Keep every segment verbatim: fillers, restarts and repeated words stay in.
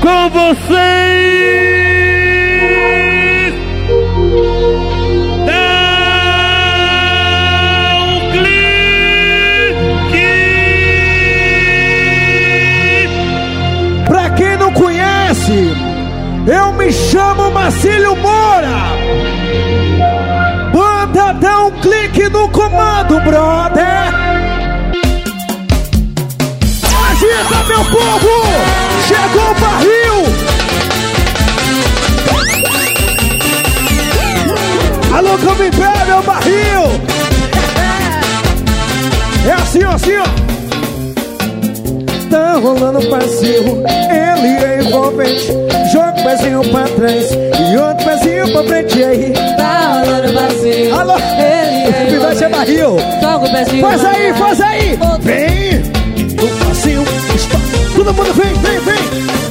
com vocês, dá um clique. Pra quem não conhece, eu me chamo Marcílio Moura. Banda, dá um clique no comando, brother. Agita, meu povo! Chegou o barril! Alô, come pé, meu barril! É assim, ó, assim, ó. Tá rolando passeio, ele é envolvente. Joga o pezinho pra trás e outro pezinho pra frente aí. Tá rolando passeio. Alô, ele é envolvente. É barril. Joga o pezinho. Faz aí, faz aí. Vem. No passeio, todo mundo vem, vem, vem.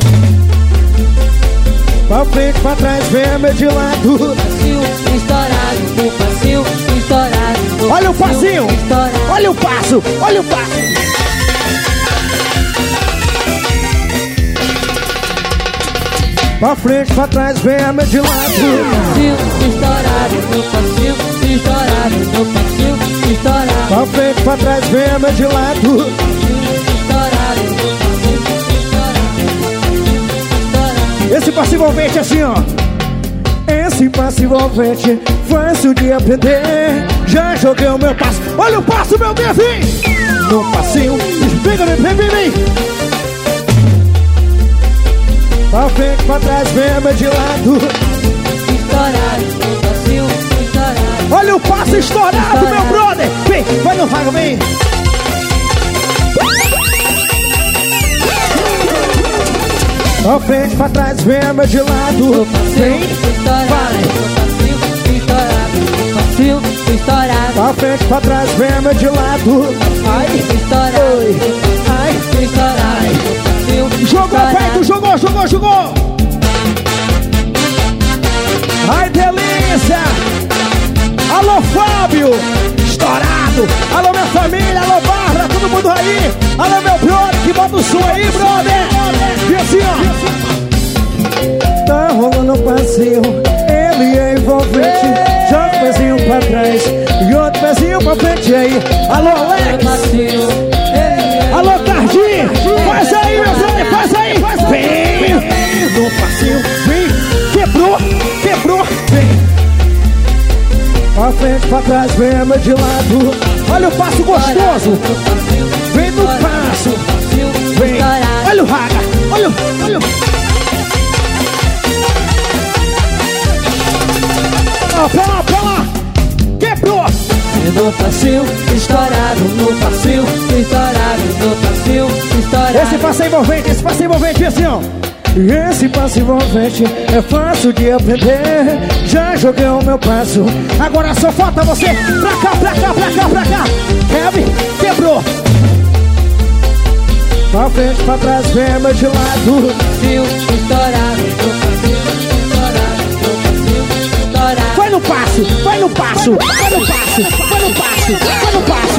Pra frente, pra trás, vem meu de lado. Passinho estourado, o passinho estourado. Olha o passinho, olha o passo, olha o passo. Pra frente, pra trás, vem meu de lado. Passinho estourado, o passinho estourado, o passinho estourado. Pra frente, pra trás, vem meu de lado. Esse passo envolvente assim, ó. Esse passo envolvente fácil de aprender. Já joguei o meu passo. Olha o passo, meu bem, vem. No passinho, vem, vem, vem, vem, vem. Pra frente, pra trás, vem meu de lado. Estourado, no passinho estourado. Olha o passo estourado, estourado, meu brother. Vem, vai no raio, vem. Pra frente, pra trás, vem meu de lado. Vem, vai. Passinho estourado. Pra frente, pra trás, vem meu de lado. Ai, estourado. Ai, estourado. Jogou, peito, jogou, jogou, jogou. Ai, delícia. Alô, Fábio. Estourado. Alô, minha família. Alô, Bárbara. Todo mundo aí. Alô, meu brother. Que bota o som aí, brother. E assim, ó. Tá rolando um passeio. Ele é envolvente. Joga o pezinho pra trás e outro pezinho pra frente aí. Alô, Alex. Alô, Cardi. Faz aí, meu filho. Faz aí. Vem. No passeio. Vem. Quebrou. Quebrou. Vem. Pra frente, pra trás, vem meu de lado. Olha o passo gostoso. Vem no passo. Vem. Olha o raga. Olha o... Olha o... Ó, pela, pela. Quebrou. No passinho estourado, no passinho estourado, no passinho estourado. Esse passo é envolvente, esse passo é envolvente, assim, ó. Esse passo envolvente é fácil de aprender. Já joguei o meu passo, agora só falta você. Pra cá, pra cá, pra cá, pra cá. Kevin, quebrou. Pra frente, pra trás, vem meu de lado. Passinho estourado, no passinho estourado, no passinho estourado. Vai no passo, vai no passo, vai no passo, vai no passo, vai no passo.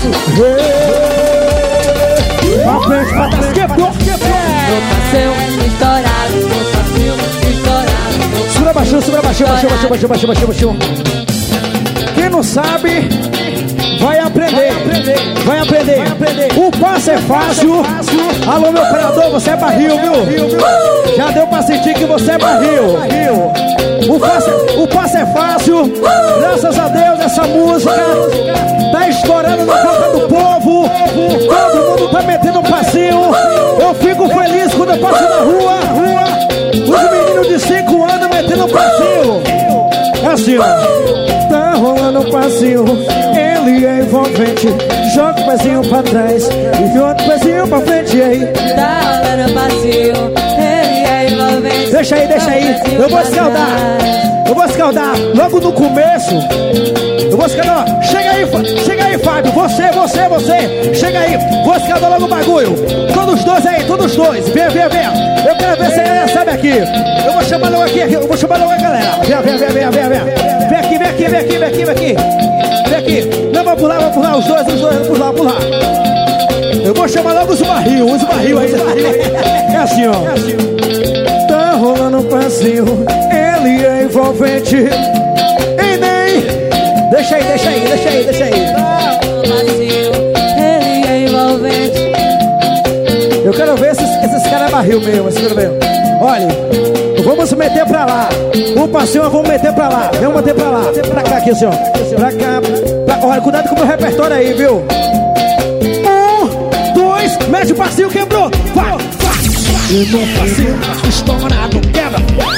Pra frente, pra trás, quebrou, quebrou. No passinho estourado, no passinho estourado. Segura baixinho, segura baixinho, baixinho, baixinho, baixinho, baixinho, baixinho. Quem não sabe, vai aprender, vai aprender. O passo é fácil. Alô, meu operador, você é barril, viu? Já deu pra sentir que você é barril. O passo, o passo é fácil. Graças a Deus, essa música tá estourando na boca do povo. Todo mundo tá metendo um passinho. Eu fico feliz quando eu passo na rua. Os meninos de cinco anos metendo um passinho. É assim, ó. Tá rolando um passinho. Ele é envolvente. Joga o pezinho pra trás e outro pezinho pra frente aí. Tá rolando passinho. Ele é envolvente. Deixa aí, deixa aí. Eu vou escaldar. Eu vou escaldar. Logo no começo. Eu vou escaldar. Chega aí, chega aí, Fábio. Você, você, você. Chega aí. Vou escaldar logo o bagulho. Todos dois aí, todos dois. Vem, vem, vem. Eu quero ver se a galera sabe aqui. Eu vou chamar logo aqui. Eu vou chamar logo a galera. Vem, vem, vem, vem, vem, vem. Vem aqui, vem aqui, vem aqui, vem aqui, vem aqui. Vem aqui. Não, vou pular, vou pular. Os dois, os dois, vou pular, vou pular. Eu vou chamar logo os barril, os barril aí. É assim, ó. Tá rolando um passinho, ele é envolvente. Ei, nem. Deixa aí, deixa aí, deixa aí, deixa aí. Ele é envolvente. Eu quero ver esses, esses caras barril mesmo, esse quero ver. Olha, vamos meter pra lá. O passinho vamos meter pra lá. Vamos meter pra lá. Pra cá aqui, senhor. Pra cá. Pra... Olha, cuidado com o meu repertório aí, viu? Um, dois, mete o passinho, quebrou. Vai, vai. E no passinho, estourado, quebra.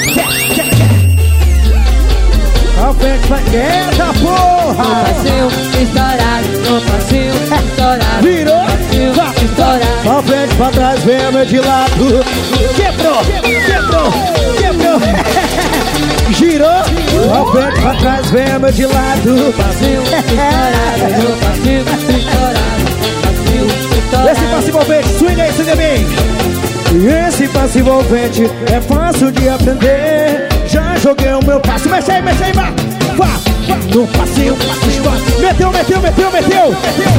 A frente vai, quebra, porra. No passinho, estourado. No passinho, estourado. Virou, passinho, estourado. pra frente, pra trás, vem de lado. Quebrou, quebrou, quebrou. Girou, pra frente, pra trás, vem de lado. Passinho, estourado. No passinho, estourado. Passinho, estourado. Esse passe envolvente, swing aí, swing bem. E esse passe envolvente é fácil de aprender. Já joguei o meu passo, mexe aí, mexe aí, vá, vá, vá. No passinho, passinho, meteu, meteu, meteu, meteu.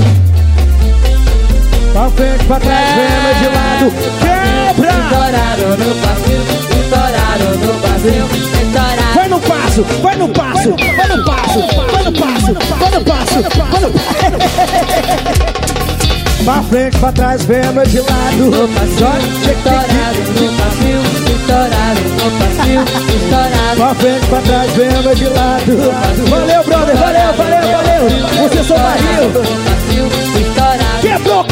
Pra frente, pra trás, vem de lado. Quebra! Estourado no passinho, estourado no passinho, estourado. Vai no passo, vai no passo, vai no passo, vai no passo, vai no passo, vai no passo. Pra frente, pra trás, vem de lado. No passinho, estourado no passinho, estourado no passinho, estourado. Pra frente, pra trás, vem de lado. Valeu, brother, valeu, valeu, valeu. Você só barril. No passinho, estourado. Quebrou,